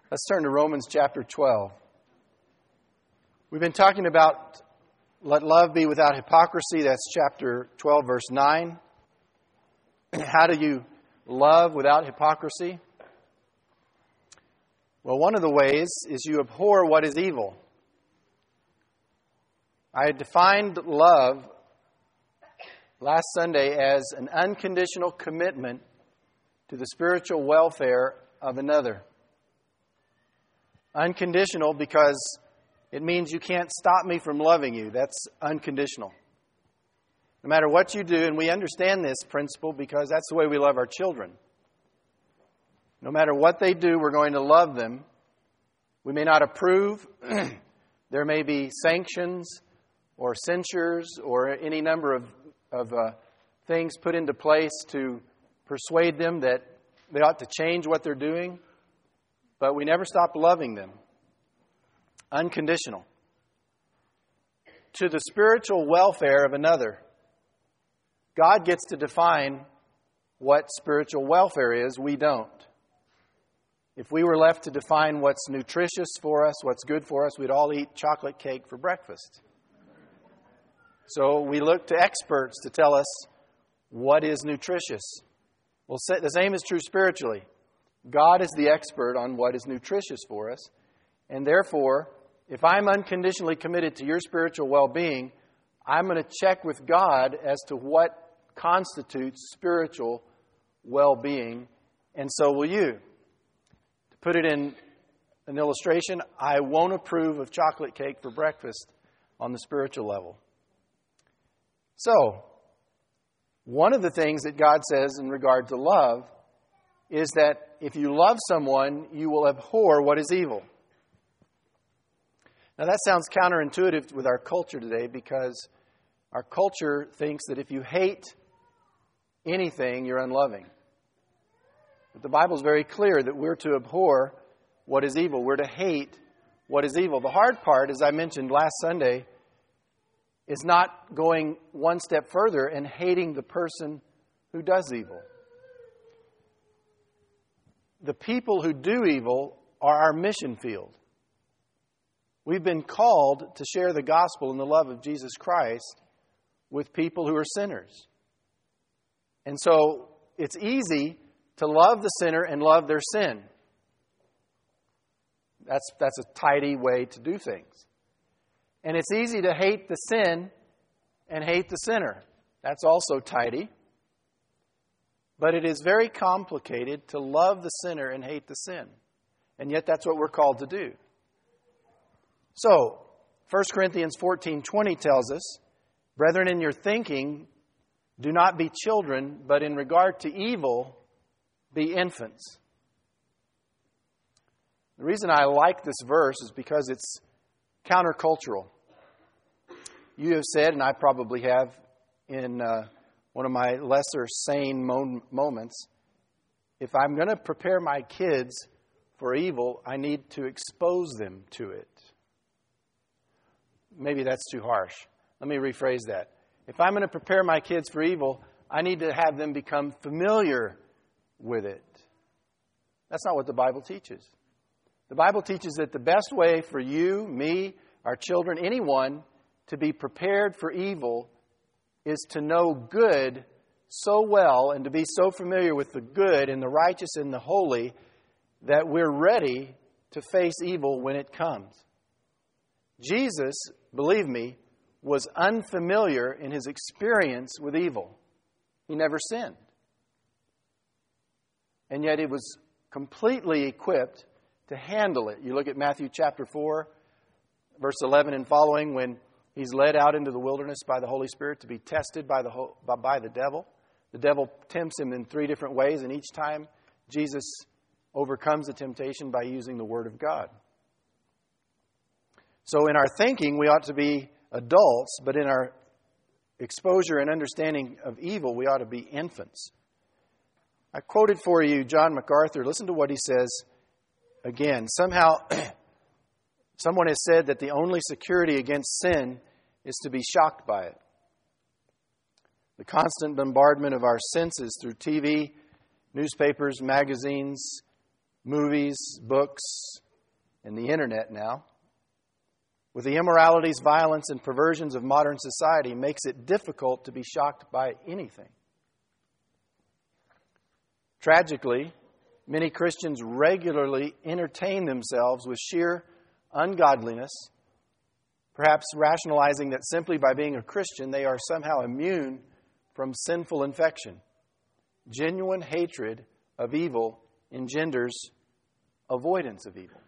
Let's turn to Romans chapter 12. We've been talking about let love be without hypocrisy. That's chapter 12, verse 9. How do you love without hypocrisy? Well, one of the ways is you abhor what is evil. I had defined love last Sunday as an unconditional commitment to the spiritual welfare of another. Unconditional because it means you can't stop me from loving you. That's unconditional. No matter what you do, and we understand this principle because that's the way we love our children. No matter what they do, we're going to love them. We may not approve. There may be sanctions or censures or any number of things put into place to persuade them that they ought to change what they're doing. But we never stop loving them. Unconditional. To the spiritual welfare of another. God gets to define what spiritual welfare is. We don't. If we were left to define what's nutritious for us, what's good for us, we'd all eat chocolate cake for breakfast. So we look to experts to tell us what is nutritious. Well, the same is true spiritually. God is the expert on what is nutritious for us. And therefore, if I'm unconditionally committed to your spiritual well-being, I'm going to check with God as to what constitutes spiritual well-being. And so will you. To put it in an illustration, I won't approve of chocolate cake for breakfast on the spiritual level. So, one of the things that God says in regard to love is that if you love someone, you will abhor what is evil. Now that sounds counterintuitive with our culture today because our culture thinks that if you hate anything, you're unloving. But the Bible is very clear that we're to abhor what is evil. We're to hate what is evil. The hard part, as I mentioned last Sunday, is not going one step further and hating the person who does evil. The people who do evil are our mission field. We've been called to share the gospel and the love of Jesus Christ with people who are sinners. And so it's easy to love the sinner and love their sin. That's a tidy way to do things. And it's easy to hate the sin and hate the sinner. That's also tidy. But it is very complicated to love the sinner and hate the sin. And yet that's what we're called to do. So, 1 Corinthians 14:20 tells us, "Brethren, in your thinking, do not be children, but in regard to evil, be infants." The reason I like this verse is because it's countercultural. You have said, and I probably have in one of my lesser sane moments, if I'm going to prepare my kids for evil, I need to expose them to it. Maybe that's too harsh. Let me rephrase that. If I'm going to prepare my kids for evil, I need to have them become familiar with it. That's not what the Bible teaches. The Bible teaches that the best way for you, me, our children, anyone, to be prepared for evil is to know good so well and to be so familiar with the good and the righteous and the holy that we're ready to face evil when it comes. Jesus, believe me, was unfamiliar in his experience with evil. He never sinned. And yet he was completely equipped to handle it. You look at Matthew chapter 4, verse 11 and following, when he's led out into the wilderness by the Holy Spirit to be tested by the devil. The devil tempts him in 3 different ways, and each time Jesus overcomes the temptation by using the Word of God. So in our thinking, we ought to be adults, but in our exposure and understanding of evil, we ought to be infants. I quoted for you John MacArthur. Listen to what he says again. Somehow, someone has said that the only security against sin is to be shocked by it. The constant bombardment of our senses through TV, newspapers, magazines, movies, books, and the internet now, with the immoralities, violence, and perversions of modern society, makes it difficult to be shocked by anything. Tragically, many Christians regularly entertain themselves with sheer ungodliness, perhaps rationalizing that simply by being a Christian they are somehow immune from sinful infection. Genuine hatred of evil engenders avoidance of evil.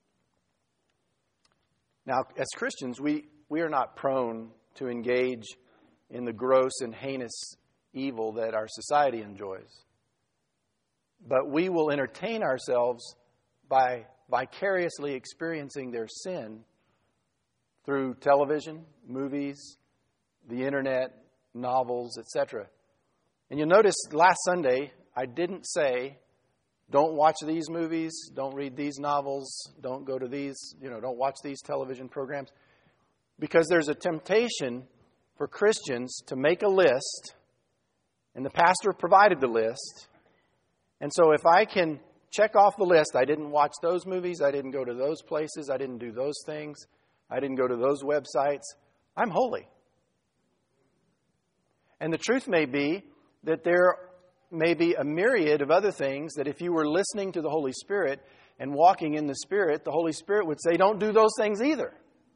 Now, as Christians, we are not prone to engage in the gross and heinous evil that our society enjoys. But we will entertain ourselves by vicariously experiencing their sin through television, movies, the internet, novels, etc. And you'll notice last Sunday, I didn't say, don't watch these movies, don't read these novels, don't go to these, don't watch these television programs. Because there's a temptation for Christians to make a list, and the pastor provided the list. And so if I can check off the list, I didn't watch those movies, I didn't go to those places, I didn't do those things, I didn't go to those websites, I'm holy. And the truth may be that there may be a myriad of other things that if you were listening to the Holy Spirit and walking in the Spirit, the Holy Spirit would say, don't do those things either.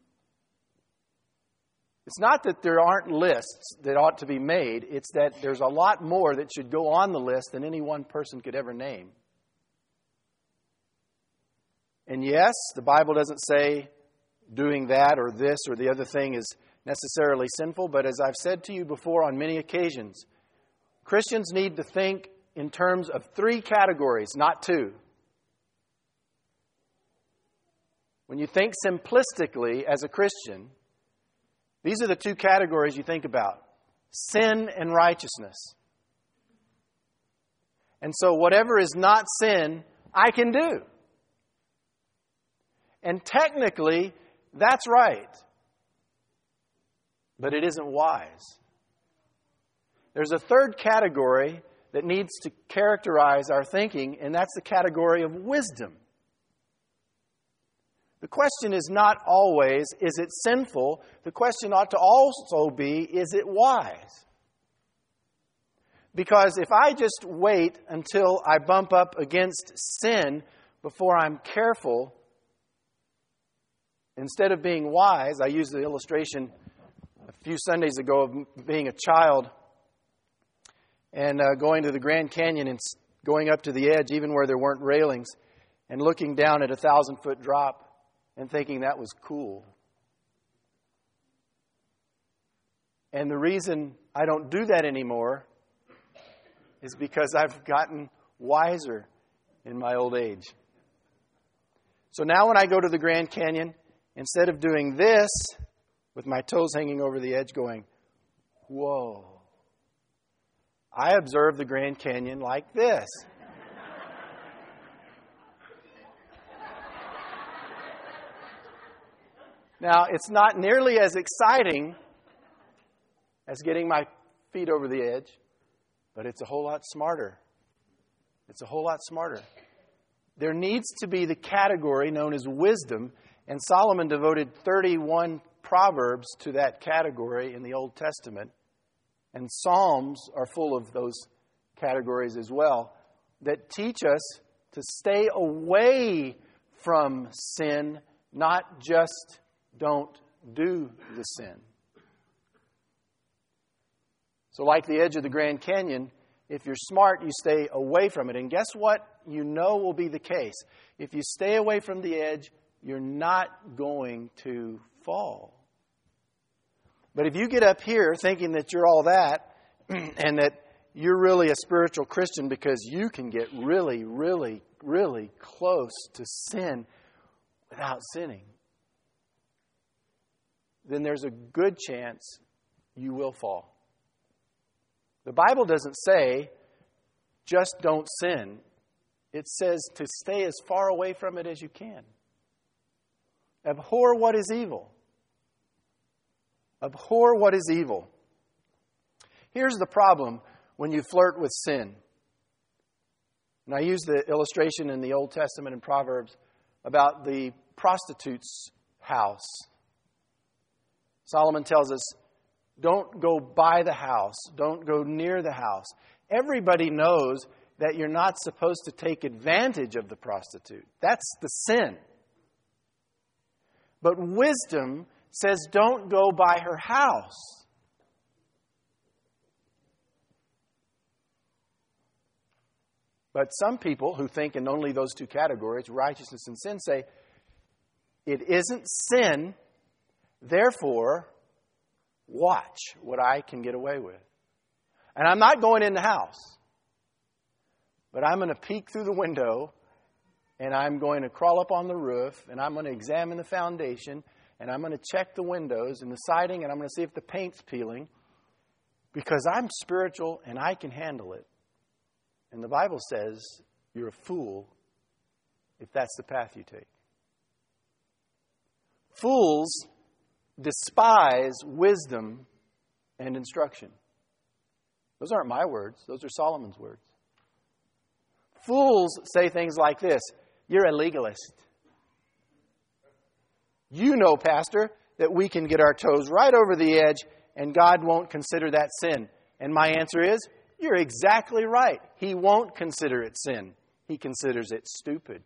It's not that there aren't lists that ought to be made. It's that there's a lot more that should go on the list than any one person could ever name. And yes, the Bible doesn't say doing that or this or the other thing is necessarily sinful. But as I've said to you before on many occasions, Christians need to think in terms of 3 categories, not 2. When you think simplistically as a Christian, these are the 2 categories you think about: sin and righteousness. And so whatever is not sin, I can do. And technically, that's right. But it isn't wise. There's a 3rd category that needs to characterize our thinking, and that's the category of wisdom. The question is not always, is it sinful? The question ought to also be, is it wise? Because if I just wait until I bump up against sin before I'm careful, instead of being wise, I used the illustration a few Sundays ago of being a child and going to the Grand Canyon and going up to the edge, even where there weren't railings, and looking down at a 1,000-foot drop and thinking that was cool. And the reason I don't do that anymore is because I've gotten wiser in my old age. So now when I go to the Grand Canyon, instead of doing this with my toes hanging over the edge going, whoa, I observe the Grand Canyon like this. Now, it's not nearly as exciting as getting my feet over the edge, but it's a whole lot smarter. It's a whole lot smarter. There needs to be the category known as wisdom, and Solomon devoted 31 Proverbs to that category in the Old Testament. And Psalms are full of those categories as well, that teach us to stay away from sin, not just don't do the sin. So like the edge of the Grand Canyon, if you're smart, you stay away from it. And guess what? You know will be the case. If you stay away from the edge, you're not going to fall. But if you get up here thinking that you're all that and that you're really a spiritual Christian because you can get really, really, really close to sin without sinning, then there's a good chance you will fall. The Bible doesn't say just don't sin. It says to stay as far away from it as you can. Abhor what is evil. Abhor what is evil. Here's the problem when you flirt with sin. And I use the illustration in the Old Testament in Proverbs about the prostitute's house. Solomon tells us, don't go by the house. Don't go near the house. Everybody knows that you're not supposed to take advantage of the prostitute. That's the sin. But wisdom says don't go by her house. But some people who think in only those two categories, righteousness and sin, say, it isn't sin, therefore, watch what I can get away with. And I'm not going in the house, but I'm going to peek through the window, and I'm going to crawl up on the roof, and I'm going to examine the foundation, and I'm going to check the windows and the siding, and I'm going to see if the paint's peeling, because I'm spiritual and I can handle it. And the Bible says you're a fool if that's the path you take. Fools despise wisdom and instruction. Those aren't my words. Those are Solomon's words. Fools say things like this: you're a legalist. You know, Pastor, that we can get our toes right over the edge and God won't consider that sin. And my answer is, you're exactly right. He won't consider it sin. He considers it stupid.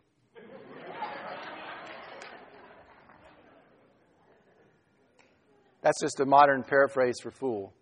That's just a modern paraphrase for fool.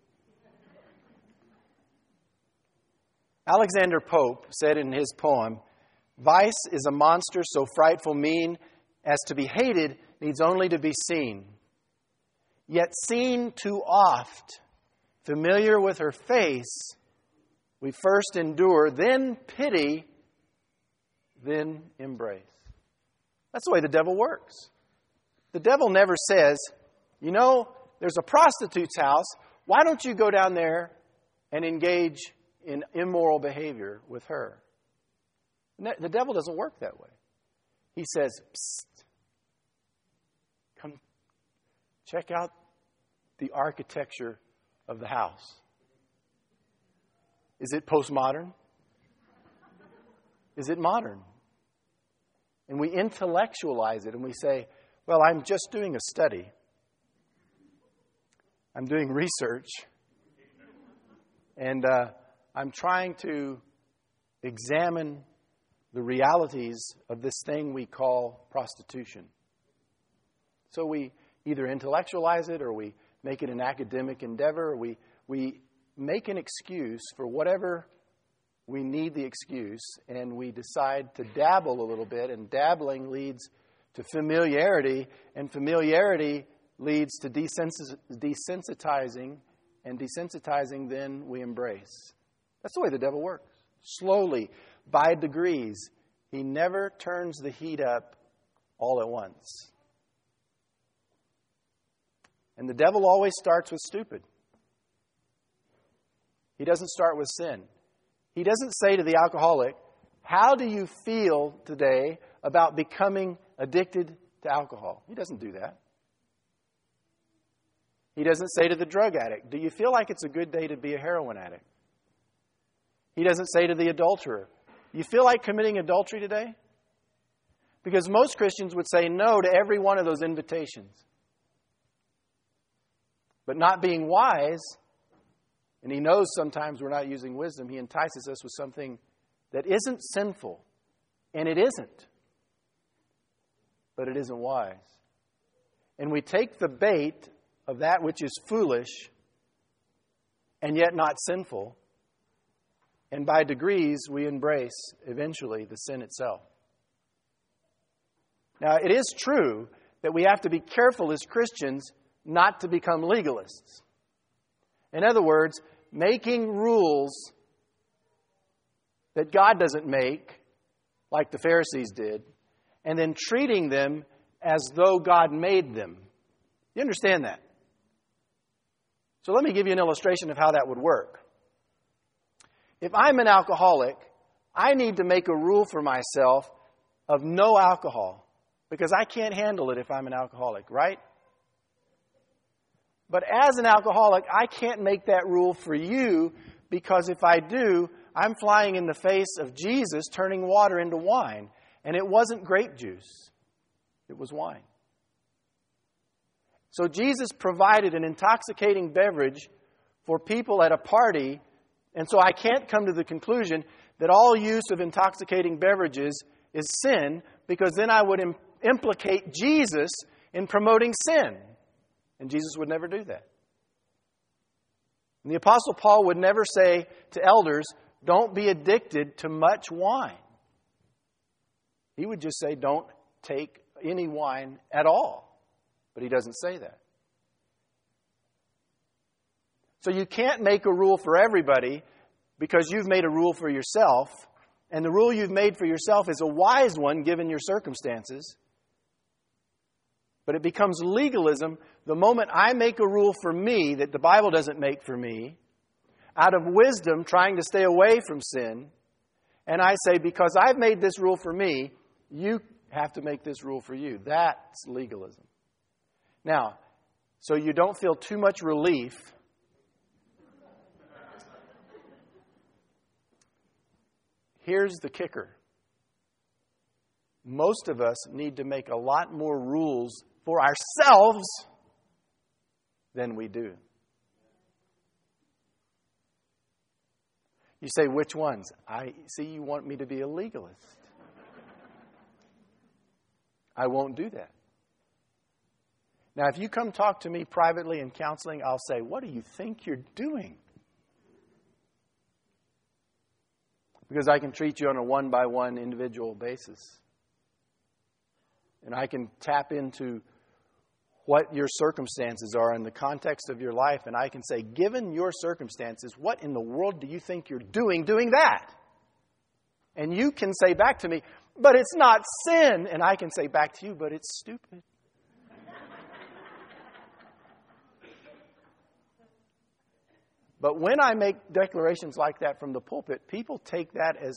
Alexander Pope said in his poem, "Vice is a monster so frightful mean as to be hated needs only to be seen. Yet seen too oft, familiar with her face, we first endure, then pity, then embrace." That's the way the devil works. The devil never says, you know, there's a prostitute's house. Why don't you go down there and engage in immoral behavior with her? The devil doesn't work that way. He says, psst, come check out the architecture of the house. Is it postmodern? Is it modern? And we intellectualize it and we say, well, I'm just doing a study. I'm doing research. And I'm trying to examine the realities of this thing we call prostitution. So we either intellectualize it or we make it an academic endeavor, or we make an excuse for whatever we need the excuse, and we decide to dabble a little bit, and dabbling leads to familiarity, and familiarity leads to desensitizing, and desensitizing then we embrace. That's the way the devil works. Slowly, by degrees. He never turns the heat up all at once. And the devil always starts with stupid. He doesn't start with sin. He doesn't say to the alcoholic, how do you feel today about becoming addicted to alcohol? He doesn't do that. He doesn't say to the drug addict, do you feel like it's a good day to be a heroin addict? He doesn't say to the adulterer, you feel like committing adultery today? Because most Christians would say no to every one of those invitations. But not being wise, and he knows sometimes we're not using wisdom, he entices us with something that isn't sinful. And it isn't. But it isn't wise. And we take the bait of that which is foolish and yet not sinful, and by degrees we embrace eventually the sin itself. Now, it is true that we have to be careful as Christians not to become legalists. In other words, making rules that God doesn't make, like the Pharisees did, and then treating them as though God made them. You understand that? So let me give you an illustration of how that would work. If I'm an alcoholic, I need to make a rule for myself of no alcohol, because I can't handle it if I'm an alcoholic, right? But as an alcoholic, I can't make that rule for you, because if I do, I'm flying in the face of Jesus turning water into wine. And it wasn't grape juice. It was wine. So Jesus provided an intoxicating beverage for people at a party. And so I can't come to the conclusion that all use of intoxicating beverages is sin, because then I would implicate Jesus in promoting sin. And Jesus would never do that. And the Apostle Paul would never say to elders, don't be addicted to much wine. He would just say, don't take any wine at all. But he doesn't say that. So you can't make a rule for everybody because you've made a rule for yourself. And the rule you've made for yourself is a wise one given your circumstances. But it becomes legalism the moment I make a rule for me that the Bible doesn't make for me, out of wisdom trying to stay away from sin. And I say, because I've made this rule for me, you have to make this rule for you. That's legalism. Now, so you don't feel too much relief, here's the kicker. Most of us need to make a lot more rules for ourselves than we do. You say, which ones? I see you want me to be a legalist. I won't do that. Now, if you come talk to me privately in counseling, I'll say, what do you think you're doing? Because I can treat you on a one-by-one individual basis. And I can tap into what your circumstances are in the context of your life. And I can say, given your circumstances, what in the world do you think you're doing that? And you can say back to me, but it's not sin. And I can say back to you, but it's stupid. But when I make declarations like that from the pulpit, people take that as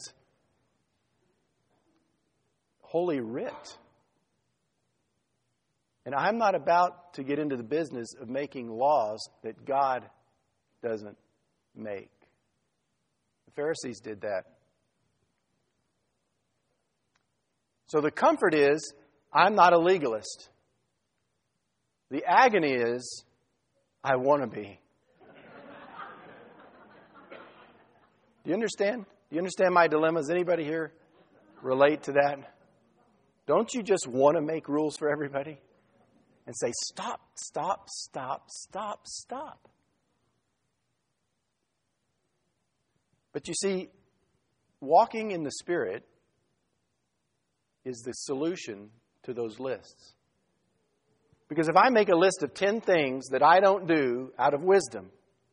holy writ. And I'm not about to get into the business of making laws that God doesn't make. The Pharisees did that. So the comfort is, I'm not a legalist. The agony is, I want to be. Do you understand? Do you understand my dilemma? Does anybody here relate to that? Don't you just want to make rules for everybody? And say, stop, stop, stop, stop, stop. But you see, walking in the Spirit is the solution to those lists. Because if I make a list of 10 things that I don't do out of wisdom,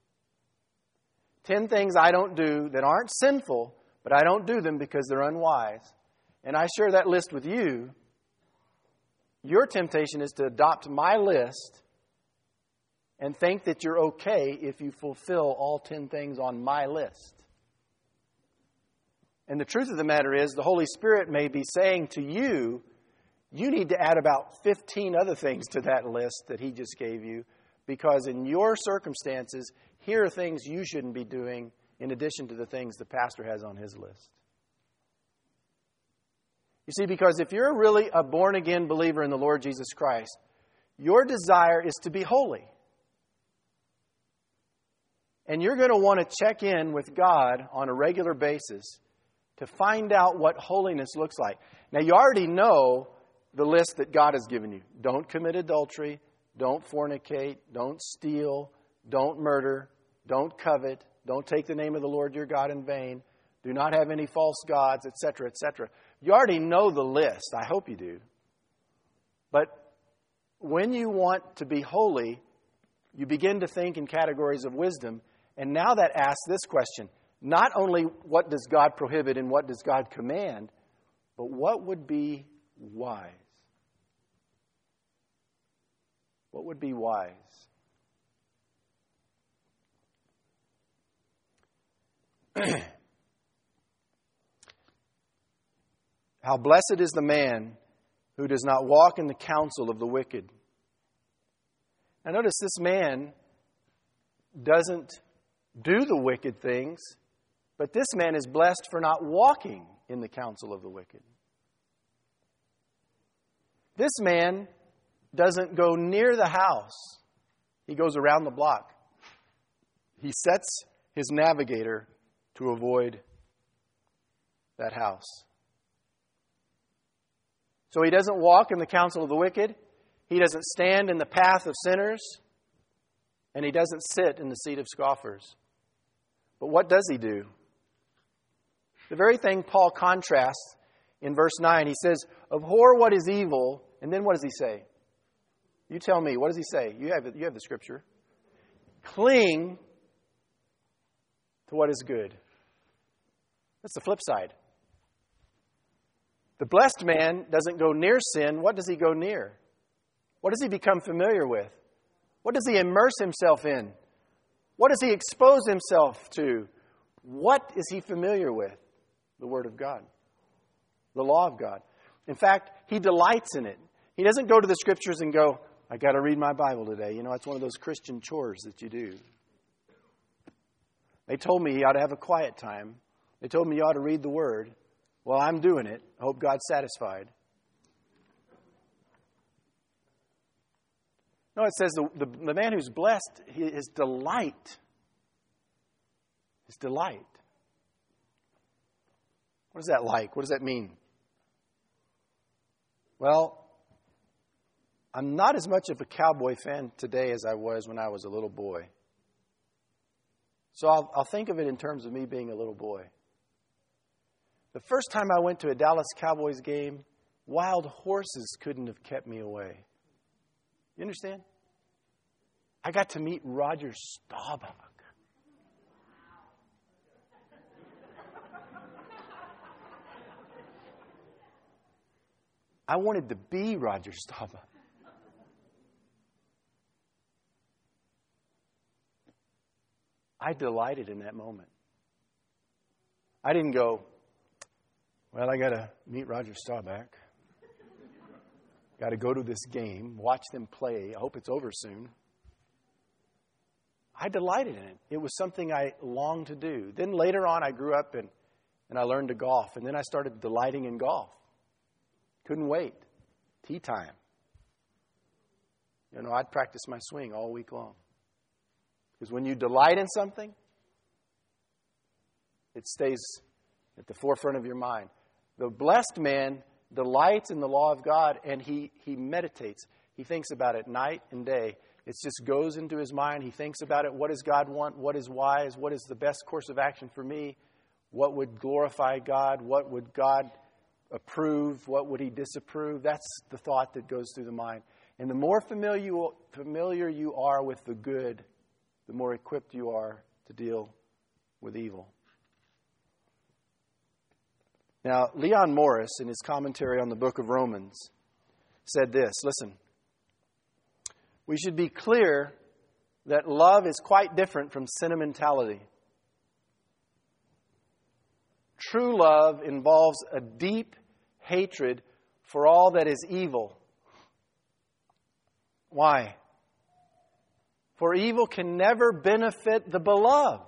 10 things I don't do that aren't sinful, but I don't do them because they're unwise, and I share that list with you, your temptation is to adopt my list and think that you're okay if you fulfill all 10 things on my list. And the truth of the matter is, the Holy Spirit may be saying to you, you need to add about 15 other things to that list that He just gave you, because in your circumstances, here are things you shouldn't be doing in addition to the things the pastor has on his list. You see, because if you're really a born-again believer in the Lord Jesus Christ, your desire is to be holy. And you're going to want to check in with God on a regular basis to find out what holiness looks like. Now, you already know the list that God has given you. Don't commit adultery. Don't fornicate. Don't steal. Don't murder. Don't covet. Don't take the name of the Lord your God in vain. Do not have any false gods, etc., etc. You already know the list. I hope you do. But when you want to be holy, you begin to think in categories of wisdom. And now that asks this question. Not only what does God prohibit and what does God command, but what would be wise? What would be wise? How blessed is the man who does not walk in the counsel of the wicked. Now notice this man doesn't do the wicked things. But this man is blessed for not walking in the counsel of the wicked. This man doesn't go near the house. He goes around the block. He sets his navigator to avoid that house. So he doesn't walk in the counsel of the wicked. He doesn't stand in the path of sinners. And he doesn't sit in the seat of scoffers. But what does he do? The very thing Paul contrasts in verse 9. He says, abhor what is evil. And then what does he say? You tell me. What does he say? You have the scripture. Cling to what is good. That's the flip side. The blessed man doesn't go near sin. What does he go near? What does he become familiar with? What does he immerse himself in? What does he expose himself to? What is he familiar with? The Word of God. The law of God. In fact, he delights in it. He doesn't go to the Scriptures and go, I got to read my Bible today. You know, it's one of those Christian chores that you do. They told me he ought to have a quiet time. They told me you ought to read the Word. Well, I'm doing it. I hope God's satisfied. No, it says the man who's blessed, his delight. His delight. What is that like? What does that mean? Well, I'm not as much of a cowboy fan today as I was when I was a little boy. So I'll think of it in terms of me being a little boy. The first time I went to a Dallas Cowboys game, wild horses couldn't have kept me away. You understand? I got to meet Roger Staubach. I wanted to be Roger Staubach. I delighted in that moment. I didn't go, well, I got to meet Roger Staubach. Got to go to this game, watch them play. I hope it's over soon. I delighted in it. It was something I longed to do. Then later on, I grew up and I learned to golf. And then I started delighting in golf. Couldn't wait. Tee time. You know, I'd practice my swing all week long. Because when you delight in something, it stays at the forefront of your mind. The blessed man delights in the law of God, and he meditates. He thinks about it night and day. It just goes into his mind. He thinks about it. What does God want? What is wise? What is the best course of action for me? What would glorify God? What would God approve? What would he disapprove? That's the thought that goes through the mind. And the more familiar you are with the good, the more equipped you are to deal with evil. Now, Leon Morris, in his commentary on the book of Romans, said this. Listen, we should be clear that love is quite different from sentimentality. True love involves a deep hatred for all that is evil. Why? For evil can never benefit the beloved.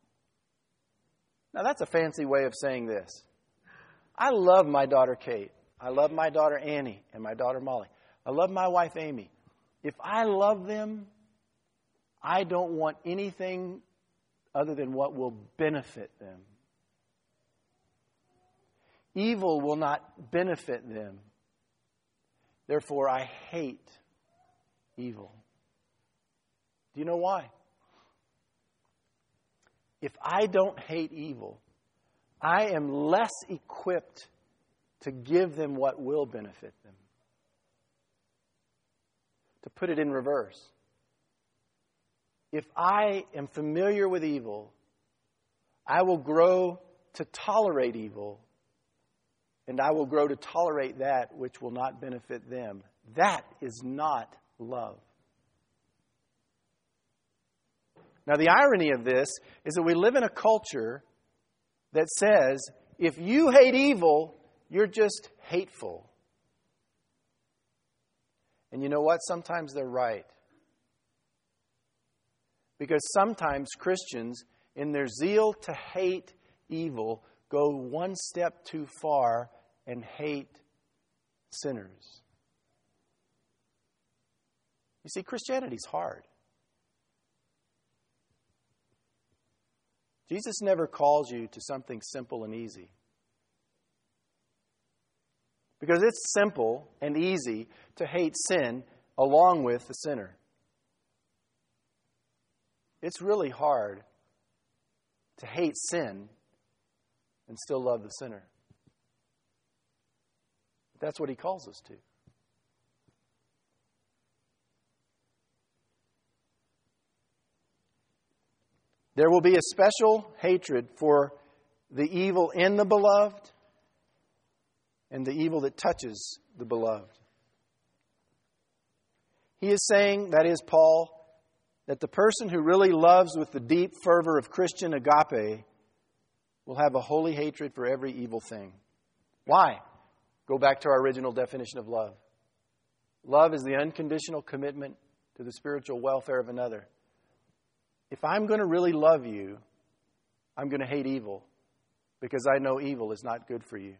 Now, that's a fancy way of saying this. I love my daughter Kate. I love my daughter Annie and my daughter Molly. I love my wife Amy. If I love them, I don't want anything other than what will benefit them. Evil will not benefit them. Therefore, I hate evil. Do you know why? If I don't hate evil, I am less equipped to give them what will benefit them. To put it in reverse, if I am familiar with evil, I will grow to tolerate evil, and I will grow to tolerate that which will not benefit them. That is not love. Now, the irony of this is that we live in a culture that says, if you hate evil, you're just hateful. And you know what? Sometimes they're right. Because sometimes Christians, in their zeal to hate evil go one step too far and hate sinners. You see, Christianity's hard. Jesus never calls you to something simple and easy. Because it's simple and easy to hate sin along with the sinner. It's really hard to hate sin and still love the sinner. That's what he calls us to. There will be a special hatred for the evil in the beloved and the evil that touches the beloved. He is saying, that is Paul, that the person who really loves with the deep fervor of Christian agape will have a holy hatred for every evil thing. Why? Go back to our original definition of love. Love is the unconditional commitment to the spiritual welfare of another. If I'm going to really love you, I'm going to hate evil because I know evil is not good for you.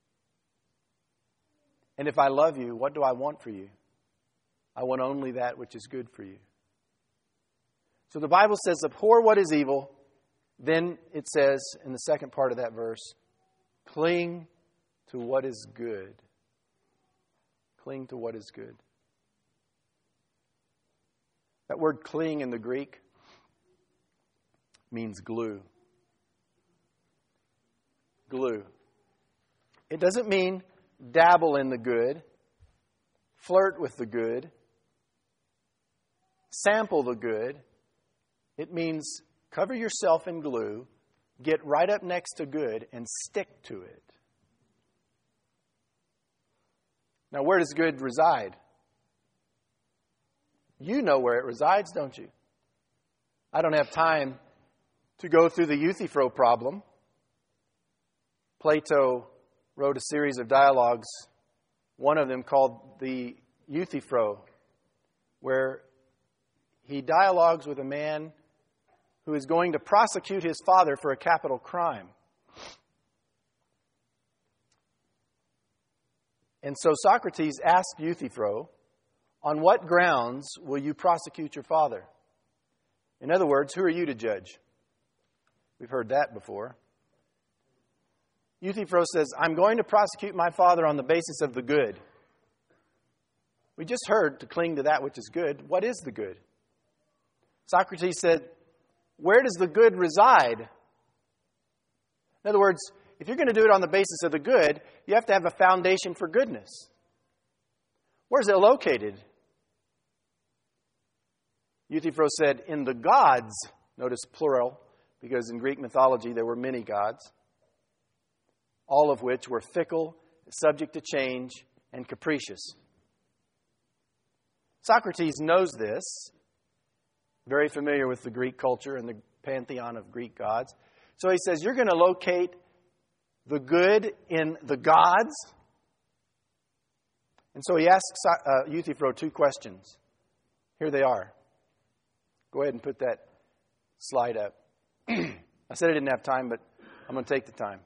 And if I love you, what do I want for you? I want only that which is good for you. So the Bible says, abhor what is evil. Then it says in the second part of that verse, cling to what is good. Cling to what is good. That word cling in the Greek means glue. Glue. It doesn't mean dabble in the good, flirt with the good, sample the good. It means cover yourself in glue, get right up next to good, and stick to it. Now, where does good reside? You know where it resides, don't you? I don't have time to go through the Euthyphro problem. Plato wrote a series of dialogues, one of them called the Euthyphro, where he dialogues with a man who is going to prosecute his father for a capital crime. And so Socrates asked Euthyphro, on what grounds will you prosecute your father? In other words, who are you to judge? We've heard that before. Euthyphro says, I'm going to prosecute my father on the basis of the good. We just heard to cling to that which is good. What is the good? Socrates said, where does the good reside? In other words, if you're going to do it on the basis of the good, you have to have a foundation for goodness. Where's it located? Euthyphro said, in the gods. Notice plural, because in Greek mythology there were many gods, all of which were fickle, subject to change, and capricious. Socrates knows this, very familiar with the Greek culture and the pantheon of Greek gods. So he says, you're going to locate the good in the gods? And so he asks Euthyphro two questions. Here they are. Go ahead and put that slide up. I said I didn't have time, but I'm going to take the time.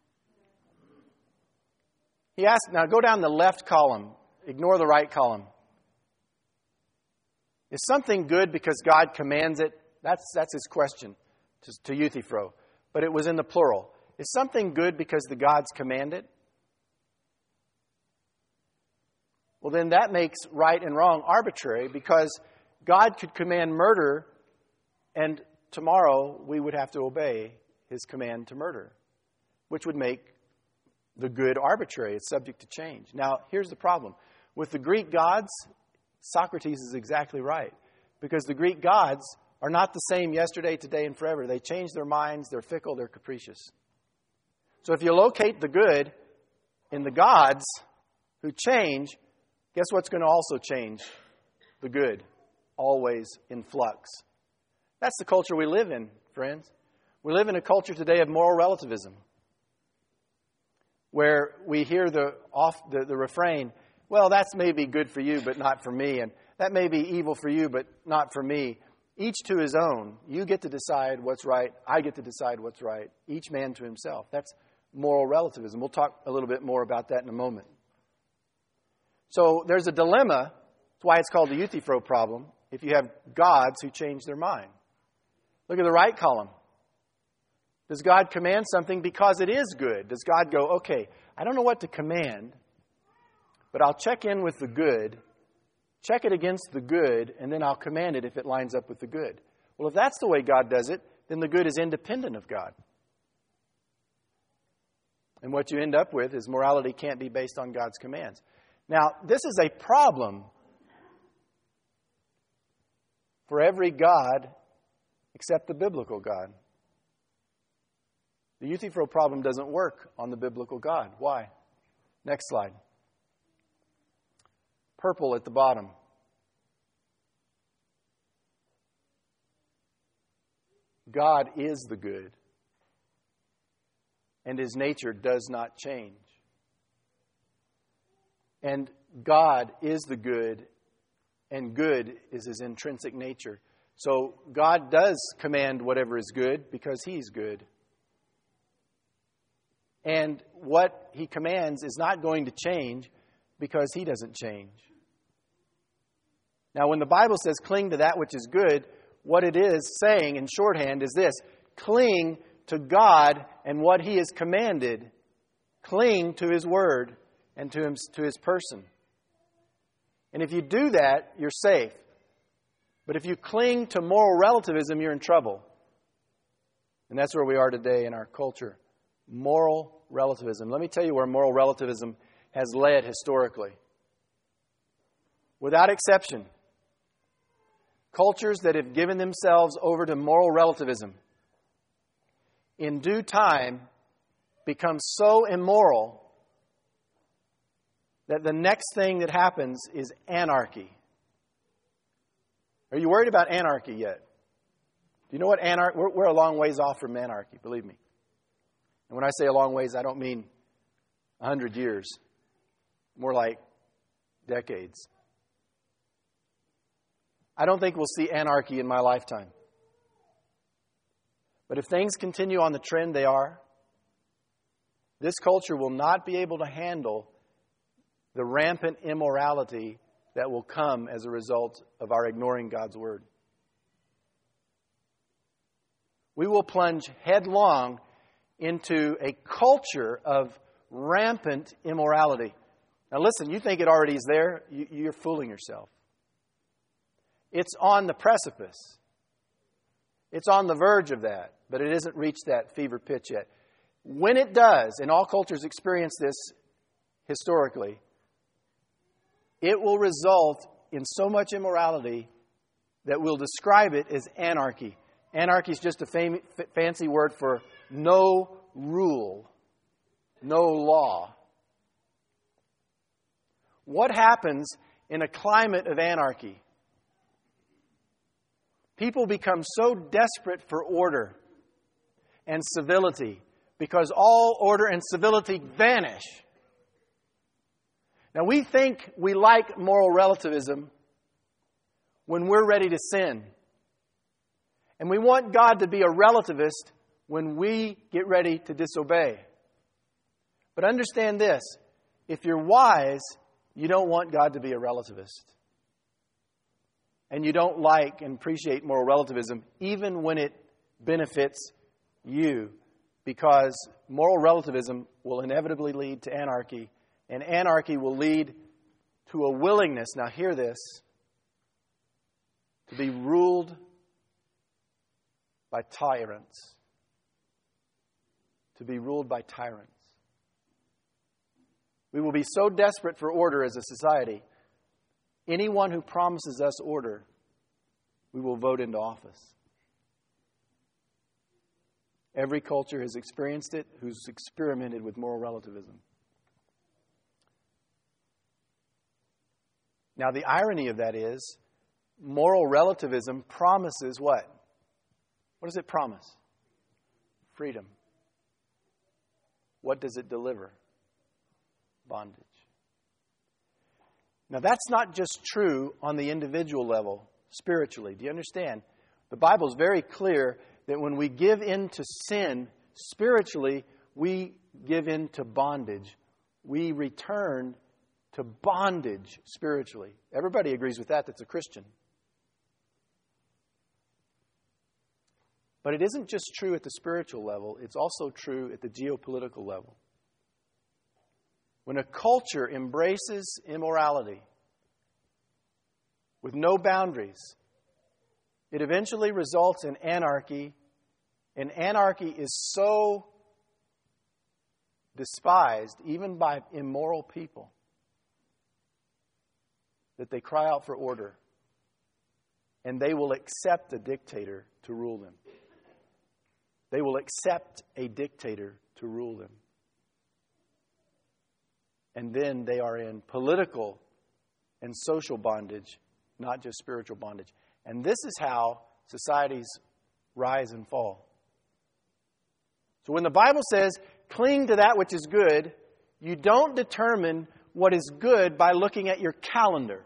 He asked, now go down the left column. Ignore the right column. Is something good because God commands it? That's his question to Euthyphro. But it was in the plural. Is something good because the gods command it? Well, then that makes right and wrong arbitrary, because God could command murder, and tomorrow we would have to obey his command to murder, which would make the good arbitrary. It's subject to change. Now, here's the problem. With the Greek gods, Socrates is exactly right, because the Greek gods are not the same yesterday, today, and forever. They change their minds. They're fickle. They're capricious. So if you locate the good in the gods who change, guess what's going to also change? The good, always in flux. That's the culture we live in, friends. We live in a culture today of moral relativism, where we hear the refrain, well, that's maybe good for you, but not for me. And that may be evil for you, but not for me. Each to his own. You get to decide what's right. I get to decide what's right. Each man to himself. That's moral relativism. We'll talk a little bit more about that in a moment. So there's a dilemma. That's why it's called the Euthyphro problem. If you have gods who change their mind. Look at the right column. Does God command something because it is good? Does God go, okay, I don't know what to command, but I'll check in with the good, check it against the good, and then I'll command it if it lines up with the good. Well, if that's the way God does it, then the good is independent of God. And what you end up with is morality can't be based on God's commands. Now, this is a problem for every God except the biblical God. The Euthyphro problem doesn't work on the biblical God. Why? Next slide. Purple at the bottom. God is the good, and His nature does not change. And God is the good, and good is His intrinsic nature. So God does command whatever is good because He's good. And what He commands is not going to change because He doesn't change. Now, when the Bible says cling to that which is good, what it is saying in shorthand is this: cling to God and what He has commanded. Cling to His Word and to His person. And if you do that, you're safe. But if you cling to moral relativism, you're in trouble. And that's where we are today in our culture. Moral relativism. Let me tell you where moral relativism has led historically. Without exception, cultures that have given themselves over to moral relativism in due time become so immoral that the next thing that happens is anarchy. Are you worried about anarchy yet? Do you know what anarchy? We're a long ways off from anarchy, believe me. And when I say a long ways, I don't mean 100 years. More like decades. I don't think we'll see anarchy in my lifetime. But if things continue on the trend they are, this culture will not be able to handle the rampant immorality that will come as a result of our ignoring God's Word. We will plunge headlong into a culture of rampant immorality. Now listen, you think it already is there? You're fooling yourself. It's on the precipice. It's on the verge of that, but it hasn't reached that fever pitch yet. When it does, and all cultures experience this historically, it will result in so much immorality that we'll describe it as anarchy. Anarchy is just a fancy word for no rule, no law. What happens in a climate of anarchy? People become so desperate for order and civility because all order and civility vanish. Now, we think we like moral relativism when we're ready to sin. And we want God to be a relativist when we get ready to disobey. But understand this: if you're wise, you don't want God to be a relativist. And you don't like and appreciate moral relativism even when it benefits you, because moral relativism will inevitably lead to anarchy, and anarchy will lead to a willingness, now hear this, to be ruled by tyrants. To be ruled by tyrants. We will be so desperate for order as a society, anyone who promises us order, we will vote into office. Every culture has experienced it who's experimented with moral relativism. Now, the irony of that is, moral relativism promises what? What does it promise? Freedom. What does it deliver? Bondage. Now, that's not just true on the individual level, spiritually. Do you understand? The Bible is very clear that when we give in to sin, spiritually, we give in to bondage. We return to bondage spiritually. Everybody agrees with that that's a Christian. But it isn't just true at the spiritual level, it's also true at the geopolitical level. When a culture embraces immorality with no boundaries, it eventually results in anarchy, and anarchy is so despised, even by immoral people, that they cry out for order, and they will accept a dictator to rule them. They will accept a dictator to rule them. And then they are in political and social bondage, not just spiritual bondage. And this is how societies rise and fall. So when the Bible says, cling to that which is good, you don't determine what is good by looking at your calendar.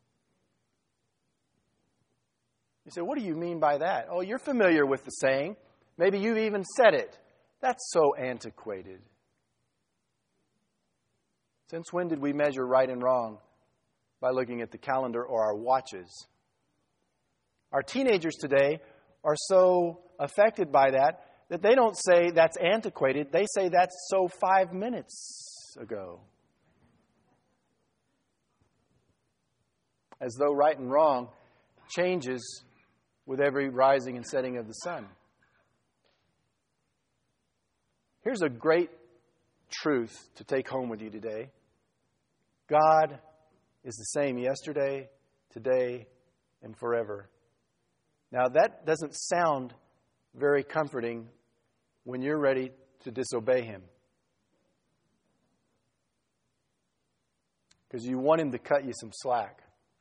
You say, what do you mean by that? Oh, you're familiar with the saying. Maybe you've even said it. That's so antiquated. Since when did we measure right and wrong by looking at the calendar or our watches? Our teenagers today are so affected by that they don't say that's antiquated. They say that's so 5 minutes ago. As though right and wrong changes with every rising and setting of the sun. Here's a great truth to take home with you today. God is the same yesterday, today, and forever. Now, that doesn't sound very comforting when you're ready to disobey Him. Because you want Him to cut you some slack.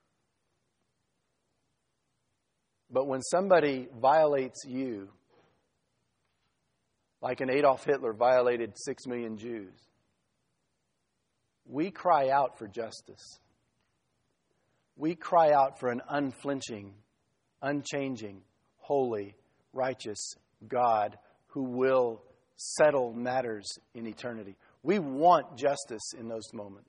But when somebody violates you, like an Adolf Hitler violated 6 million Jews, we cry out for justice. We cry out for an unflinching, unchanging, holy, righteous God who will settle matters in eternity. We want justice in those moments.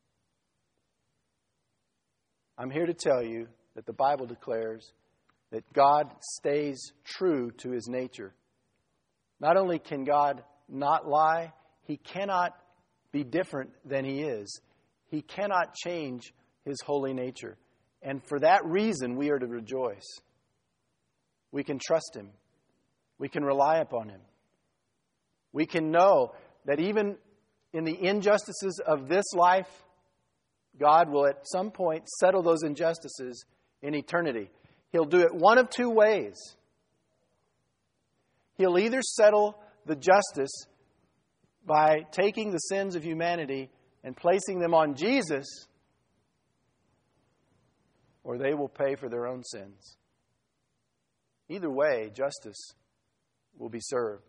I'm here to tell you that the Bible declares that God stays true to His nature. Not only can God not lie, He cannot be different than He is. He cannot change His holy nature. And for that reason, we are to rejoice. We can trust Him. We can rely upon Him. We can know that even in the injustices of this life, God will at some point settle those injustices in eternity. He'll do it one of two ways. He'll either settle the justice by taking the sins of humanity and placing them on Jesus, or they will pay for their own sins. Either way, justice will be served.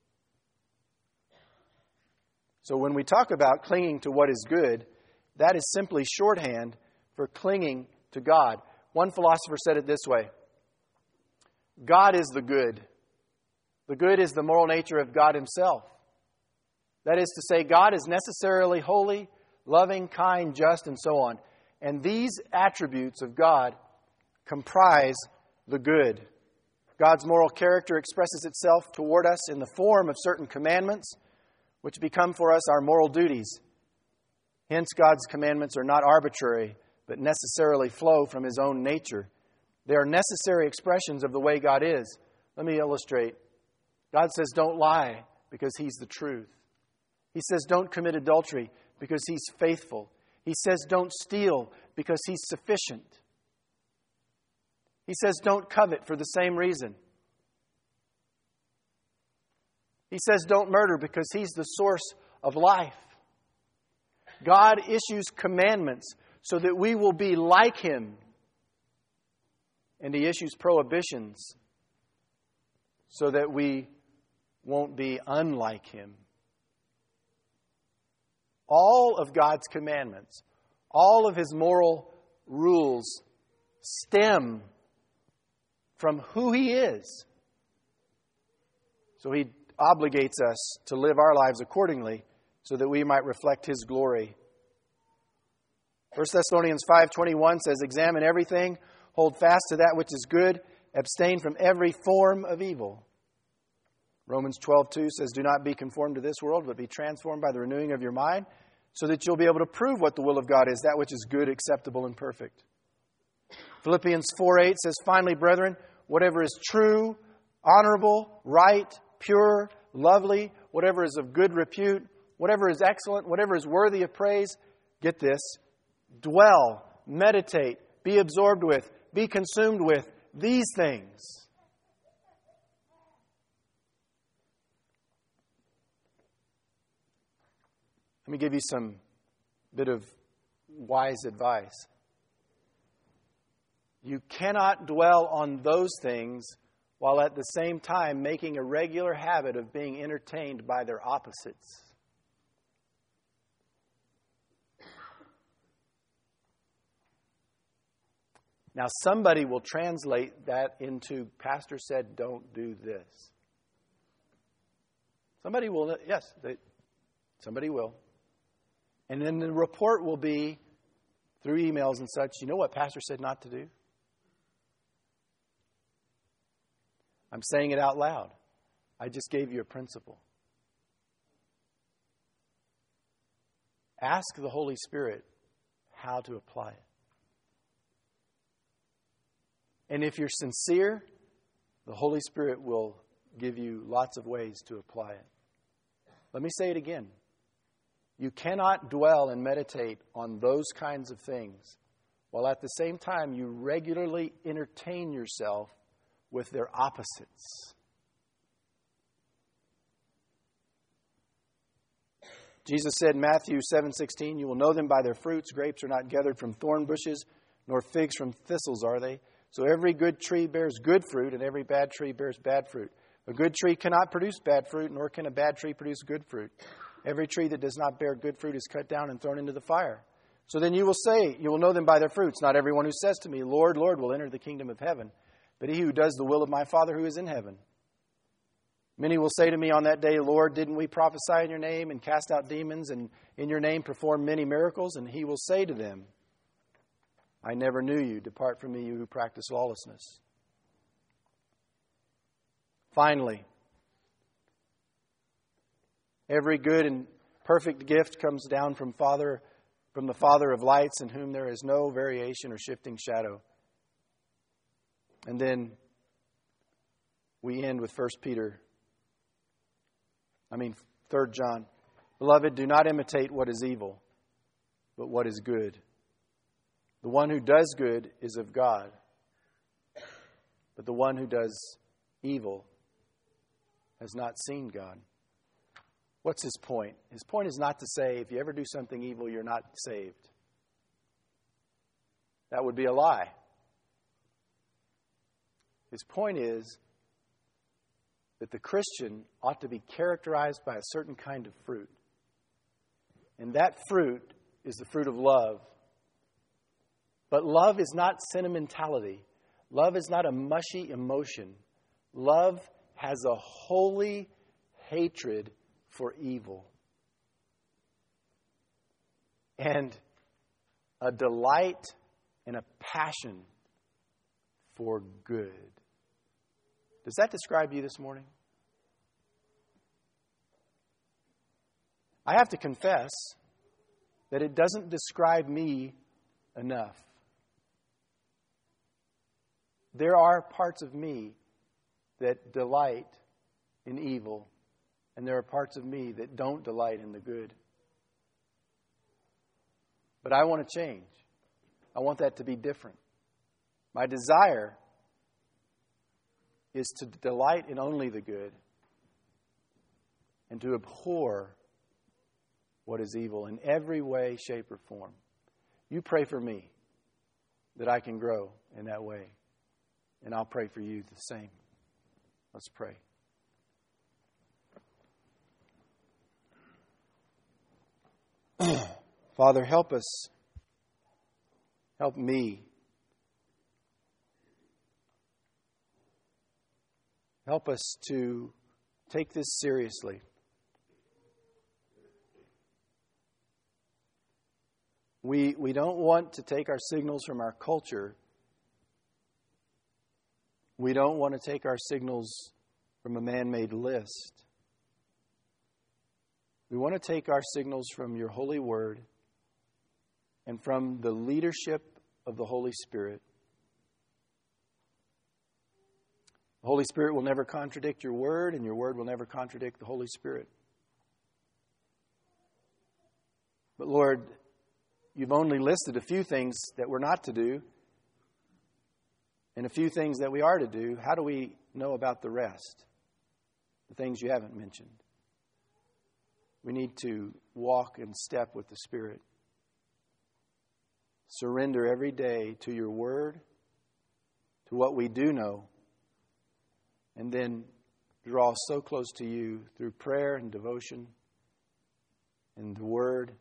So when we talk about clinging to what is good, that is simply shorthand for clinging to God. One philosopher said it this way: God is the good. The good is the moral nature of God Himself. That is to say, God is necessarily holy, loving, kind, just, and so on. And these attributes of God comprise the good. God's moral character expresses itself toward us in the form of certain commandments, which become for us our moral duties. Hence, God's commandments are not arbitrary, but necessarily flow from His own nature. They are necessary expressions of the way God is. Let me illustrate. God says, don't lie, because He's the truth. He says, don't commit adultery, because He's faithful. He says, don't steal, because He's sufficient. He says, don't covet for the same reason. He says, don't murder, because He's the source of life. God issues commandments so that we will be like Him. And He issues prohibitions so that we won't be unlike Him. All of God's commandments, all of His moral rules stem from who He is. So He obligates us to live our lives accordingly so that we might reflect His glory. 1 Thessalonians 5:21 says, "Examine everything, hold fast to that which is good, abstain from every form of evil." Romans 12:2 says, "Do not be conformed to this world, but be transformed by the renewing of your mind, so that you'll be able to prove what the will of God is, that which is good, acceptable, and perfect." Philippians 4:8 says, "Finally, brethren, whatever is true, honorable, right, pure, lovely, whatever is of good repute, whatever is excellent, whatever is worthy of praise," get this, "dwell, meditate, be absorbed with, be consumed with these things." Let me give you some bit of wise advice. You cannot dwell on those things while at the same time making a regular habit of being entertained by their opposites. Now, somebody will translate that into, "Pastor said don't do this." Somebody will, yes, somebody will. And then the report will be, through emails and such, "You know what Pastor said not to do?" I'm saying it out loud. I just gave you a principle. Ask the Holy Spirit how to apply it. And if you're sincere, the Holy Spirit will give you lots of ways to apply it. Let me say it again. You cannot dwell and meditate on those kinds of things while at the same time you regularly entertain yourself with their opposites. Jesus said in Matthew 7:16, "You will know them by their fruits. Grapes are not gathered from thorn bushes, nor figs from thistles are they. So every good tree bears good fruit, and every bad tree bears bad fruit. A good tree cannot produce bad fruit, nor can a bad tree produce good fruit. Every tree that does not bear good fruit is cut down and thrown into the fire. So then you will say, you will know them by their fruits. Not everyone who says to me, 'Lord, Lord,' will enter the kingdom of heaven, but he who does the will of my Father who is in heaven. Many will say to me on that day, 'Lord, didn't we prophesy in your name and cast out demons and in your name perform many miracles?' And he will say to them, 'I never knew you. Depart from me, you who practice lawlessness.'" Finally, every good and perfect gift comes down from the Father of lights, in whom there is no variation or shifting shadow. And then we end with 3 John. "Beloved, do not imitate what is evil, but what is good. The one who does good is of God, but the one who does evil has not seen God." What's his point? His point is not to say if you ever do something evil, you're not saved. That would be a lie. His point is that the Christian ought to be characterized by a certain kind of fruit. And that fruit is the fruit of love. But love is not sentimentality. Love is not a mushy emotion. Love has a holy hatred for evil and a delight and a passion for good. Does that describe you this morning? I have to confess that it doesn't describe me enough. There are parts of me that delight in evil, and there are parts of me that don't delight in the good. But I want to change. I want that to be different. My desire is to delight in only the good and to abhor what is evil in every way, shape, or form. You pray for me that I can grow in that way, and I'll pray for you the same. Let's pray. Father, help us. Help me Help us to take this seriously. We don't want to take our signals from our culture. We don't want to take our signals from a man-made list. We want to take our signals from your holy word and from the leadership of the Holy Spirit. The Holy Spirit will never contradict your word, and your word will never contradict the Holy Spirit. But Lord, you've only listed a few things that we're not to do and a few things that we are to do. How do we know about the rest? The things you haven't mentioned. We need to walk in step with the Spirit. Surrender every day to your word, to what we do know, and then draw so close to you through prayer and devotion and the word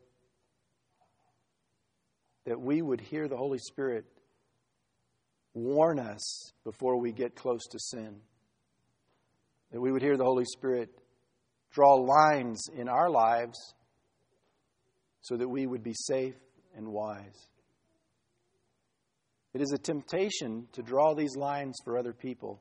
that we would hear the Holy Spirit warn us before we get close to sin. That we would hear the Holy Spirit draw lines in our lives so that we would be safe and wise. It is a temptation to draw these lines for other people.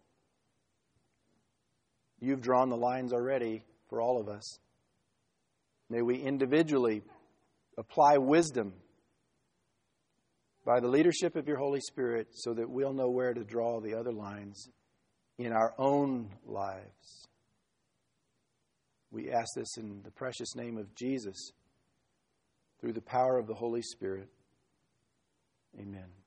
You've drawn the lines already for all of us. May we individually apply wisdom by the leadership of your Holy Spirit so that we'll know where to draw the other lines in our own lives. We ask this in the precious name of Jesus through the power of the Holy Spirit. Amen.